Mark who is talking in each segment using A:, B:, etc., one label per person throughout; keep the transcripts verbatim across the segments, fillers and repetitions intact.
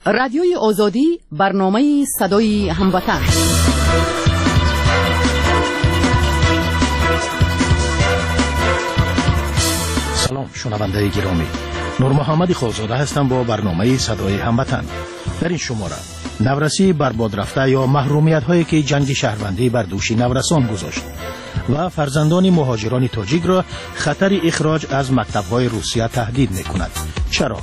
A: رادیوی آزادی، برنامه صدای هموطن.
B: سلام شنونده گرامی، نور محمد خالزاده هستم با برنامه صدای هموطن. در این شماره نورسی برباد رفته یا محرومیت هایی که جنگ شهروندی بر دوش نورسان گذاشت و فرزندان مهاجران تاجیک را خطر اخراج از مکتب های روسیه تهدید می کند. چرا؟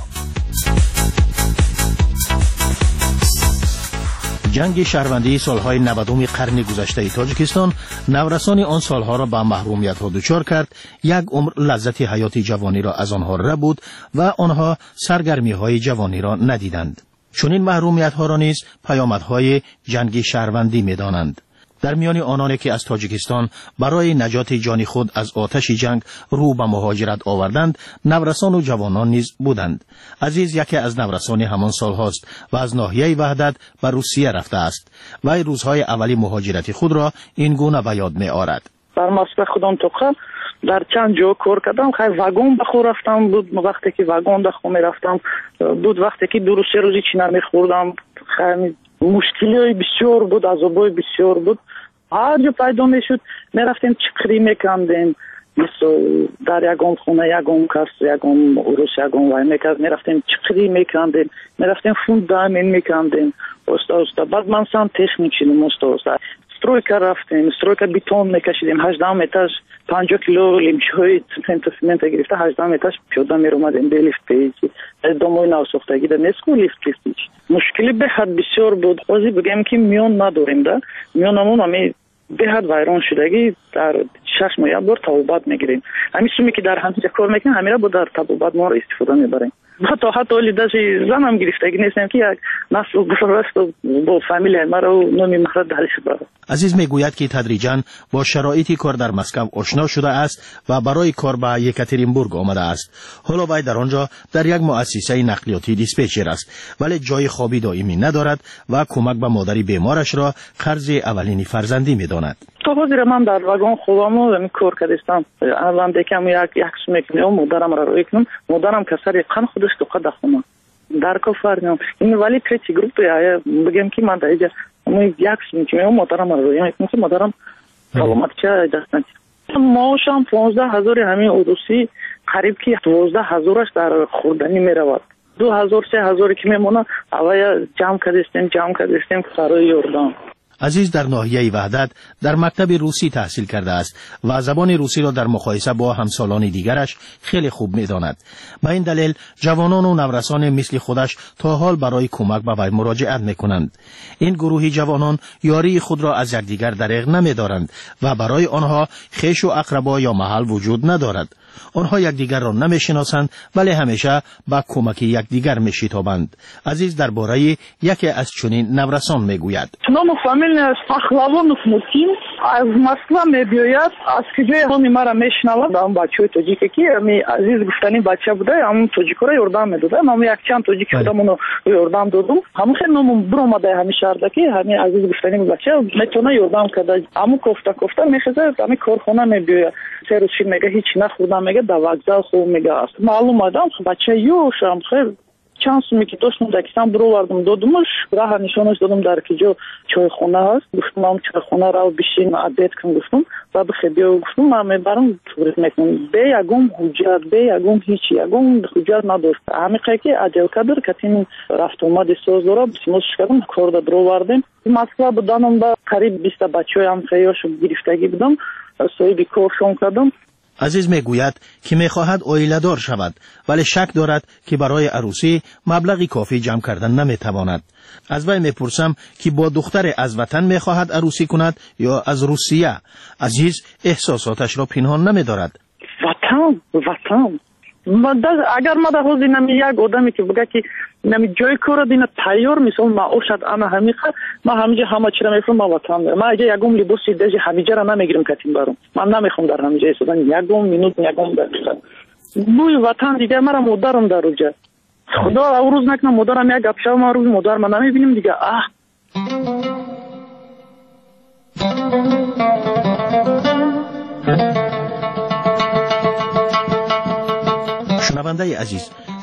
B: جنگ شهروندی سالهای نودم قرن گذشته تاجیکستان نورسان آن سالها را به محرومیت ها دچار کرد. یک عمر لذت حیات جوانی را از آنها ربود و آنها سرگرمی های جوانی را ندیدند. چون این محرومیت ها را نیز پیامدهای جنگ شهروندی می دانند. در میان آنانی که از تاجیکستان برای نجات جان خود از آتش جنگ رو به مهاجرت آوردند، نورسان و جوانان نیز بودند. عزیز یکی از نورسان همان سال هاست و از ناحیه وحدت به روسیه رفته است و روزهای اولی مهاجرت خود را این گونه به یاد می آورد.
C: در مسکو خودم توقع در چند جا کار کردم. خیلی واگن بخو رفتم بود، وقتی که واگن دخو می رفتم بود، وقتی که دو سه روزی چینا می خوردم خیلی مشکلی بسیار بود، عذابای بسیار بود. هر جا پیدا می شد می رفتیم چکری می کندیم، مثل در یکم خونه یکم کس یکم اوروس یکم وای می کرد، می رفتیم چکری می کندیم، می رفتیم فوندامین می کندیم. استا استا بعد من سام تکنیک شدیم. استا استا سترویکا رفتیم، سترویکا بیتون می کشیدیم. هجده متر پنجاه کیلو لیمچه‌های سمنت گرفته هجده متر پیاده می اومدیم به لیفت پیچی. از دمای ناساختگی در نسکو لیفت پیچی. مشکلی به حد بسیار بود. خواهی بگم که میان نداریم ده. میانمون همی به حد ویران شدگی در شش ماه یک بار تبوبات میگیریم. همین سومی که در همینجا کار میکنیم همین را با در تبوبات ما را استفاده میبریم. حتی حتی ولی داشتی زنم گرفتگی نیستم که یک نسل گذشته با فامیل ما را نمی مخرج دهلیش بره.
B: عزیز میگوید که تدریجاً با شرایط کار در مسکو آشنا شده است و برای کار به یکاترینبورگ آمده است. حالا وی در آنجا در یک مؤسسه نقلیاتی دیسپچر است، ولی جای خوابی دائمی ندارد و کمک به مادری بیمارش را قرض اولین فرزندی میداند.
C: تا حاضر من در واگن خوابم و کار کردم. اولم دکم یک یک سمک میام مادرم را روی کنم. مادرم کسر قن خودش تو قد خونه. در کافر میام. این ولی تریتی گروپ یا بگم که من در اینجا یک سمک میام مادرم را روی کنم که مادرم سلامت چه دستن. ماوشم پانزده هزار همین اوروسی قریب که دوازده هزارش در خوردنی میرود. دو هزار سه هزار که میمونه اوای جمع کردیم جمع کردیم برای یوردان.
B: عزیز در ناحیه وحدت در مکتب روسی تحصیل کرده است و زبان روسی را در مقایسه با همسالان دیگرش خیلی خوب می‌داند. به این دلیل جوانان و نورسان مثل خودش تا حال برای کمک به وی مراجعت می‌کنند. این گروهی جوانان یاری خود را از یکدیگر دریغ نمی‌دارند و برای آنها خویش و اقربا یا محل وجود ندارد. آنها یکدیگر را نمی‌شناسند ولی همیشه با کمک یکدیگر می‌شتابند. عزیز درباره یکی از چنین نورسان میگوید.
C: نام فامیل است فخلوانوف متین از مسکو میبیاید. از کجای همین مرا میشنوند. اون بچه‌ی تاجیکی که می عزیز گفتنی بچه بوده، همون تاجیکو را یوردام میداده. من یک چند تاجیک خودمون یوردام دادم. همون خیلی نام برآمده همین شهر که همین عزیز گفتنی بچه میتونه یوردام کرده. همون کوفته کوفته میخزه همین کارخانه میبیاید. سه روز میگه هیچ نخوردم، میگه در وокзал خوب میگه است. معلوم آدم بچه یوشم خیلی چند سومی که داشتم دکستم برو وردم دادمش راه نشانش دادم در کجا چای خونه هست. گفتم هم چای خونه را بشین عادت کن گفتم و بخبیا گفتم من میبرم توریست میکنم. به یگم حجت به یگم هیچ یگم حجت نداشت. همیشه که عجل کدر کتیم رفت اومد سوز داره بسیمش کردم کار دا برو وردم. مسکو بودم با قریب بیست بچه هم خیلیشو گرفتگی بودم صاحب کارشون کردم.
B: عزیز میگوید که میخواهد عائله دار شود ولی شک دارد که برای عروسی مبلغی کافی جمع کردن نمیتواند. از وی میپرسم که با دختر از وطن میخواهد عروسی کند یا از روسیه. عزیز احساساتش را پنهان نمیدارد.
C: وطن وطن اگر ما در حوزه نمی یک آدمی که بگه که نمی جای کار دینا تیار مثل ما اوشد انا همیخه ما همینجا همه چی را میفرم ما وطن میرم. ما اگه یکم لباسی دیجی همینجا را نمیگیرم کتیم برام. من نمیخوام در همینجا ایستادن یکم مینوت یکم دقیقه. بوی وطن دیگه مرا مادرم در روجه. خدا روز نکنه مادرم یک گپ شو ما روز مادر ما نمیبینیم دیگه. اه
B: شنونده عزیز،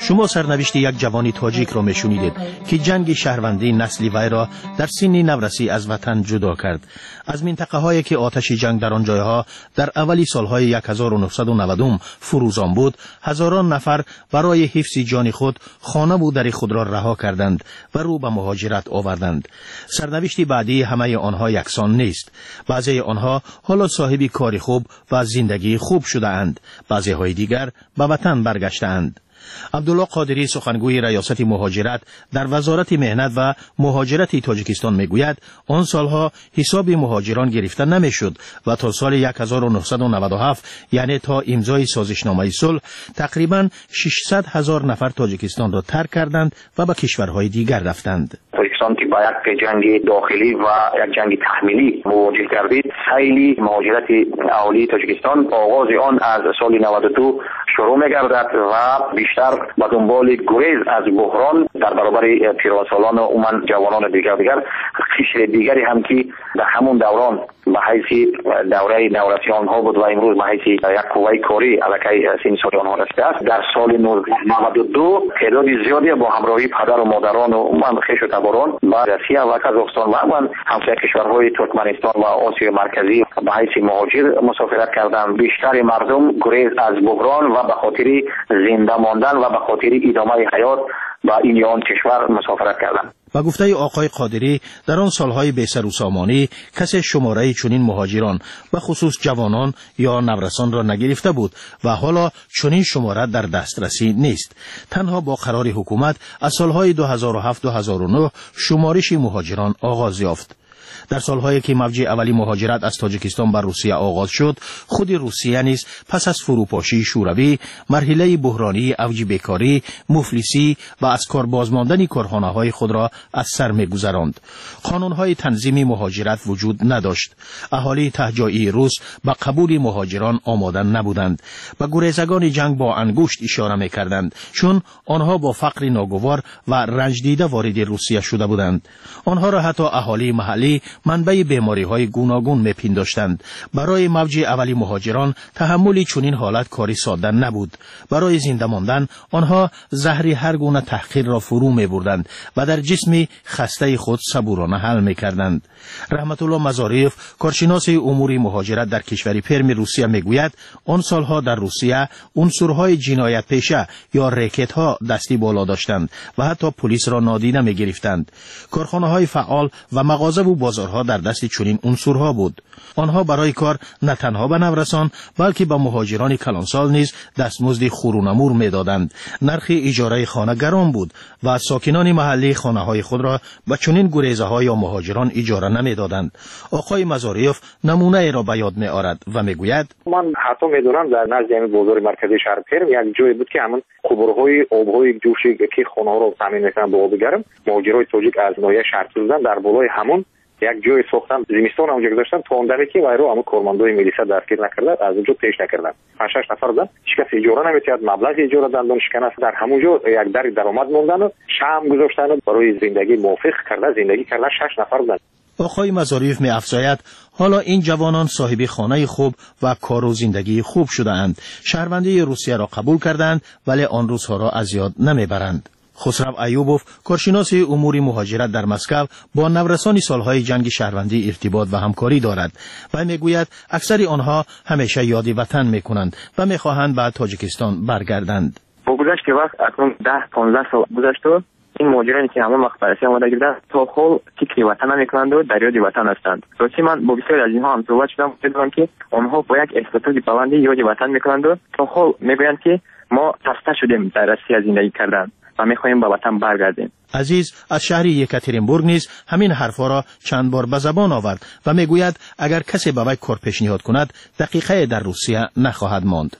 B: شما سرنوشت یک جوانی تاجیک را میشنیدید که جنگ شهروندی نسلی وی را در سن نورسی از وطن جدا کرد. از منطقه هایی که آتش جنگ در آن جایها در اولی سالهای هزار و نهصد و نود فروزان بود، هزاران نفر برای حفظ جان خود خانه و در خود را رها کردند و رو به مهاجرت آوردند. سرنوشت بعدی همه آنها یکسان نیست. بعضی آنها حالا صاحب کار خوب و زندگی خوب شده اند، بعضی های دیگر به وطن برگشتند. عبدالله قادری سخنگوی ریاست مهاجرت در وزارت مهنت و مهاجرت تاجیکستان میگوید آن سالها حساب مهاجران گرفته نمیشد و تا سال هزار و نهصد و نود و هفت یعنی تا امضای سازشنامه صلح تقریبا ششصد هزار نفر تاجیکستان را ترک کردند و به کشورهای دیگر رفتند.
D: تاجیکستان که با یک جنگ داخلی و یک جنگ تحمیلی مواجه گردید، سیل مهاجرت اهالی تاجیکستان آغاز آن از سال نود و دو شروع می‌گردد و بیشتر به دنبال گریز از بحران در برابر پیراسالان و عموما جوانان دیگر دیگر قشر دیگری هم که در همون دوران به حیث دوره نورسیان ها بود و امروز به حیث یک قوه کاری علیه سن سال آنها رسیده است. در سال نود و دو تعداد زیادی با همراهی پدر و مادران و عموما خویش و تباران به روسیه و قزاقستان و عموما همسایه کشورهای ترکمنستان و آسیا مرکزی به حیث مهاجر مسافرت کردند. بیشتر مردم گریز از بحران و به خاطر زنده ماندن و به خاطر ادامه حیات با این آن کشور مسافرت کردند.
B: و گفته آقای قادری در آن سالهای بیسر و سامانی کسی شماره چنین مهاجران و خصوص جوانان یا نورسان را نگرفته بود و حالا چنین شماره در دسترسی نیست. تنها با قرار حکومت از سالهای دو هزار و هفت تا دو هزار و نه شمارش مهاجران آغاز یافت. در سالهایی که موج اولی مهاجرت از تاجیکستان به روسیه آغاز شد، خود روسیه نیز پس از فروپاشی شوروی مرحله بحرانی اوج بیکاری، مفلسی و از کار بازماندن کارخانه‌های خود را از سر می‌گذراند. قانون‌های تنظیم مهاجرت وجود نداشت. اهالی تهجایی روس به قبول مهاجران آماده نبودند. به گریزگان جنگ با انگشت اشاره می‌کردند، چون آنها با فقر ناگوار و رنج دیده وارد روسیه شده بودند. آنها را حتی اهالی محلی منبع بیماری‌های گوناگون می‌پنداشتند. برای موج اولی مهاجران تحمل چنین حالت کاری ساده نبود. برای زنده ماندن آنها زهر هر گونه تحقیر را فرو می‌بردند و در جسم خسته خود صبورانه حل می‌کردند. رحمت الله مزاریف، کارشناس امور مهاجرت در کشور پرم روسیه میگوید آن سالها در روسیه عنصرهای جنایت پیشه یا ریکت‌ها دستی بالا داشتند و حتی پلیس را نادیده می‌گرفتند. کارخانه‌های فعال و مغازه و بازارها در دست چنین عنصرها بود. آنها برای کار نه تنها به نورسان بلکه به مهاجران کلانسال نیز دستمزد خورونمور میدادند. نرخ اجاره خانه گران بود و ساکنان محلی خانه‌های خود را به چنین گریزه‌ها یا مهاجران اجاره نمیدادند. آقای مزاریف نمونه ای را به یاد می‌آورد و میگوید
E: من حتی میدونم در نزد همین بازار مرکزی شهر پرم یک جایی بود که همون قبرهای آبهای جوشی که خانه‌ها را تامین می‌کنند با آب گرم، مهاجرای تاجیک از ناحیه شهر بودند در بالای همون یک جای ساختن زمستان اونجا گذاشتن تا اون دمی که وایرو همون کارمندای ملیسا دستگیر نکردند، از اونجا پیش نکردند. پنج شش نفر بودن، هیچ کس اجاره نمی‌داد، مبلغ اجاره دادن شکن است در همونجا یک در درآمد موندن و شام گذاشتن برای زندگی موافق کردن زندگی کردن شش نفر بودن.
B: آقای مزاریف می‌افزاید حالا این جوانان صاحب خانه خوب و کار و زندگی خوب شده‌اند. شهروندی روسیه را قبول کردند ولی آن روزها را از یاد نمیبرند. خسرو ایوبوف، کارشناس امور مهاجرت در مسکو، با نورسان سالهای جنگ شهروندی ارتباط و همکاری دارد و میگوید اکثر آنها همیشه یاد وطن میکنند و میخواهند به تاجیکستان برگردند.
F: با گذشت وقت اکنون ده پانزده سال گذشت و این مهاجرانی که همون وقت بررسی آماده گردن تا حال فکر وطن نمیکنند و در یاد وطن هستند. راستش من با بسیاری از اینها هم صحبت شدم، دیدم که آنها با یک احساسات بلندی یاد وطن میکنند و تا حال میگویند که ما خسته شدیم در روسیه زندگی کردن و میخواهیم به وطن برگردیم.
B: عزیز از شهر یکاترینبورگ نیز همین حرفا را چند بار به زبان آورد و میگوید اگر کسی به وی کار پیشنهاد کند دقیقه در روسیه نخواهد ماند.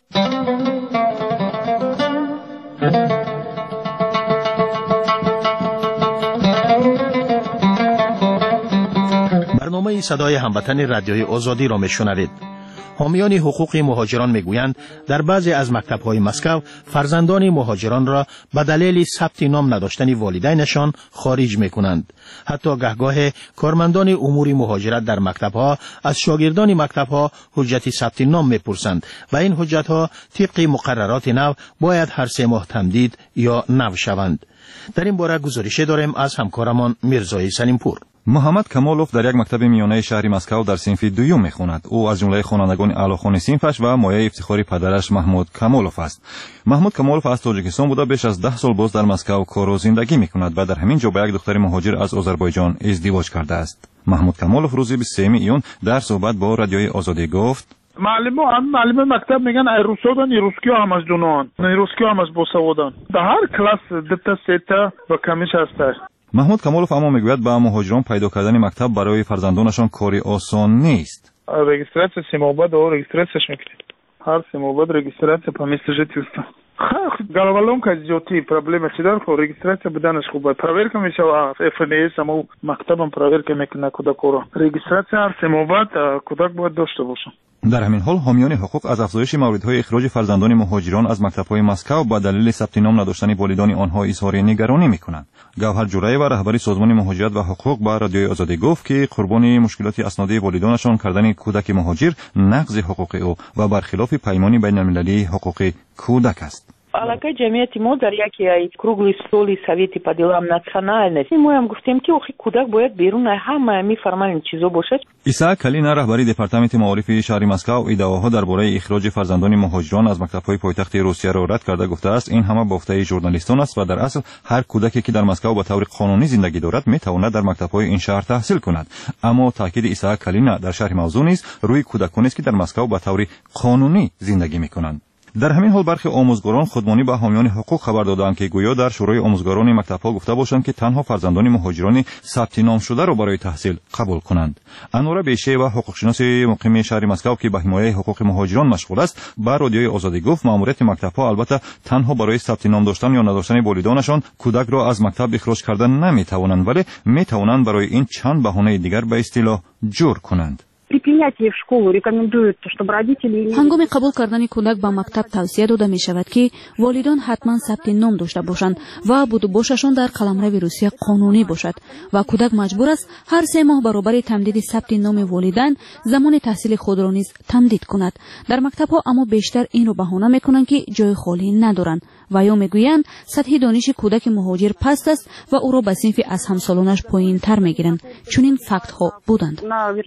B: برنامه صدای هموطن رادیوی آزادی را میشنوید. حامیان حقوق مهاجران میگویند در بعضی از مکتب‌های مسکو فرزندان مهاجران را به دلیل ثبت نام نداشتن والدینشان خارج میکنند. حتی گهگاه کارمندان امور مهاجرت در مکتب‌ها از شاگردان مکتب‌ها حجت ثبت نام میپرسند و این حجت‌ها طبق مقررات نو باید هر سه ماه تمدید یا نو شوند. در این باره گزارش داریم از همکارمان میرزای سلیمپور.
G: محمد کمالوف در یک مکتب میانه شهر مسکو در صنف دوم میخواند. او از جمله خوانندگان اعلیخوان صنفش و مایه افتخاری پدرش محمود کمالوف است. محمود کمالوف از تاجیکستان بوده بیش از ده سال باز در مسکو کار و زندگی میکند و در همین جا با یک دختر مهاجر از آذربایجان ازدواج کرده است. محمود کمالوف روز بیست و سوم ایون در صحبت با رادیوی آزادی گفت:
H: معلم هم معلم مکتب میگن ای روسودان روسکی هم از دونان نه روسکی هم از بوسودان در هر کلاس دتا ستا و کمیش هست.
G: محمود کمالوف اما میگوید با مهاجران پیدا کردن مکتب برای فرزندانشان کاری آسان نیست.
H: رجیستراسیون سیموباد و رجیستراسیون میکنید. هر سیموباد رجیستراسیون по месту жительства. Головоломка идёт, проблема всегда, что регистрация بدنش خوبه. Проверка میشه اف ان اس هم مکتبم проверка میکنه کودکو. رجیستراسیون هر سیموباد کودک باید داشته باشه.
G: در همین حال حامیان حقوق از افزایش موردهای اخراج فرزندان مهاجران از مکتب‌های مسکو با دلیل ثبت نام نداشتن والدین آنها اظهار نگرانی می‌کنند. گوهر جورایی و رهبری سازمان مهاجرت و حقوق با رادیوی آزادی گفت که قربانی مشکلات اسنادی والدینشان کردن کودک مهاجر نقض حقوق او و برخلاف پیمان بین‌المللی حقوق کودک است.
I: Полагаю, جمعیت ما در یکی از کруглый стол совети по делам национальности. Мы им گفتیم که اخی کودک باید بیرون همه می فرمال چیزا باشد.
G: ایسا کلینا رهبری دپارتمنت معارف شهر مسکو ادعاها درباره اخراج فرزندان مهاجران از مکتب‌های پایتخت روسیه را رد کرده گفته است این همه بافته ژورنالیستان است و در اصل هر کودکی که در مسکو به طور قانونی زندگی دارد میتواند در مکتب‌های این شهر تحصیل کند. اما تاکید ایسا کلینا در شهر موضوع نیست روی کودکانی است که در مسکو به طور قانونی زندگی میکنند. در همین حال برخی آموزگاران خودمانی به حامیان حقوق خبر دادند که گویا در شورای آموزگاران مکتب‌ها گفته باشند که تنها فرزندان مهاجران ثبت نام شده را برای تحصیل قبول کنند. انوره بیشه و حقوقشناس مقیم شهر مسکو که به حمایت حقوق مهاجران مشغول است، با رادیوی آزادی گفت مأموریت مکتب‌ها البته تنها برای ثبت نام داشتن یا نداشتن والدینشان کودک را از مکتب اخراج کردن نمی‌توانند، ولی می‌توانند برای این چند بهانه دیگر به اصطلاح جور کنند.
J: هنگام قبول کردن کودک به مکتب توصیه داده می شود که والدان حتما ثبت نام داشته باشند و بود و باششان در قلمرو روسیه قانونی باشد و کودک مجبور است هر سه ماه برابر تمدید ثبت نام والدین زمان تحصیل خود را نیز تمدید کند. در مکتب ها اما بیشتر این رو بهانه می کنند که جای خالی ندارند و یا میگویند سطح دانش کودک مهاجر پست است و او را به صنف از همسالانش پایین تر میگیرند. چون این فکت ها بودند.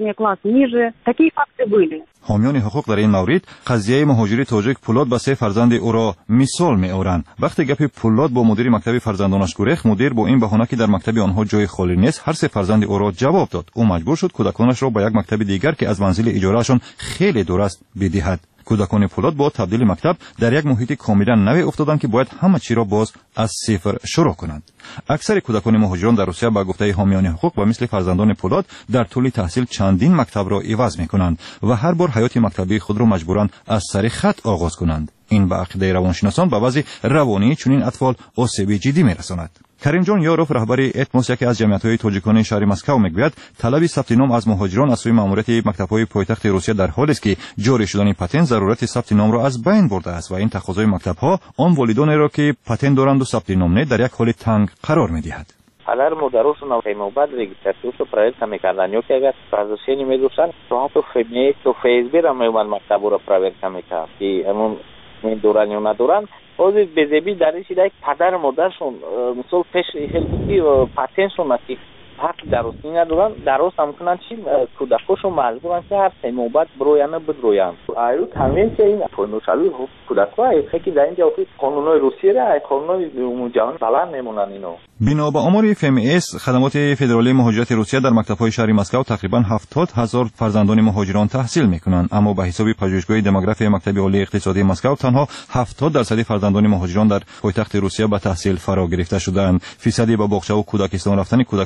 G: حامیان حقوق در این مورد قضیه مهاجری تاجیک پولاد به سه فرزند او را مثال میآورند. وقتی گپ پولاد با مدیر مکتب فرزندانش گریخت، مدیر با این بهانه که در مکتب آنها جای خالی نیست هر سه فرزند او را جواب داد. او مجبور شد کودکانش را به یک مکتب دیگر که از منزل اجارهشان خیلی دور است بدهد. کودکان پولاد با تبدیل مکتب در یک محیط کاملا نوی افتادند که باید همه چی را باز از صفر شروع کنند. اکثر کودکان مهاجران در روسیه با گفته حامیان حقوق و مثل فرزندان پولاد در طول تحصیل چندین مکتب را عوض می‌کنند و هر بار حیات مکتبی خود را مجبورند از سر خط آغاز کنند. این به عقیده روانشناسان به وضع روانی چنین اطفال آسیب جدی می‌رساند. کریم جان یاروف رهبری اتموس یکی از جمعیت‌های تاجیکان شهر مسکو میگوید طلب ثبت نام از مهاجران از سوی ماموریت مکتب‌های پایتخت روسیه در حالی است که جاری شدن پتن ضرورت ثبت نام را از بین برده است و این تقاضای مکتب‌ها آن والدانی را که پتن دارند و ثبت نام نه در یک حال تنگ قرار می‌دهد.
K: Alar modarosu na fejmobat registrațiusu proiecta mekandan yok ya gas prazoseni medusan to hato femne to fejzbera mewan maktabura proiecta meka ki amun men duran yo naduran ozi bezebi darishi dak padar modarshon misol pesh helki patenshon mati حق درستی ندارن درست هم کنن چی کودکاشو مجبورن که هر سه نوبت برویان بدرویان ایرو تامین که این پونوشالو کودکا که در اینجا قانونای روسیه را قانونای جهان بلند میمونن اینو.
G: بنا به آمار اف ام اس خدمات فدرالی مهاجرت روسیه در مکتب‌های شهر مسکو تقریبا هفتاد هزار فرزندان مهاجران تحصیل میکنند، اما به حساب پژوهشگاه دموگرافی مکتب عالی اقتصادی مسکو تنها هفتاد درصد فرزندان مهاجران در پایتخت روسیه به تحصیل فرا گرفته شدند. فیصدی به باغچه و کودکستان رفتن کودکان مهاجران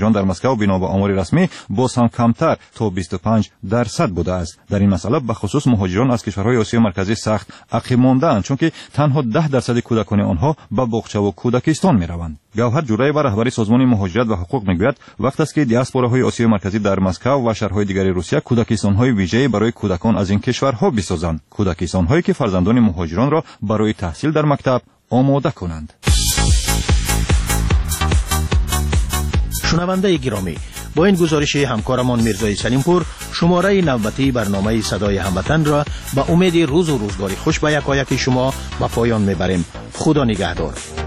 G: مهاجران در مسکو بنا به آمار رسمی باز هم کمتر تا بیست و پنج درصد بوده است. در این مسئله به خصوص مهاجران از کشورهای آسیای مرکزی سخت عقب مانده‌اند، چون که تنها ده درصد کودکان آنها به باغچه و کودکستان می‌روند. گوهر جورایی و رهبری سازمان مهاجرت و حقوق میگوید وقت است که دیاسپوراهای آسیای مرکزی در مسکو و شهرهای دیگر روسیه کودکستان‌های ویژه‌ای برای کودکان از این کشورها بسازند، کودکستان‌هایی که فرزندان مهاجران را برای تحصیل در مکتب آماده کنند.
B: شنونده گرامی، با این گزارش همکارمان میرزای سلیمپور شماره نوبتی برنامه صدای هموطن را با امید روز و روزگاری خوش به یکایک شما به پایان میبریم. خدا نگهدار.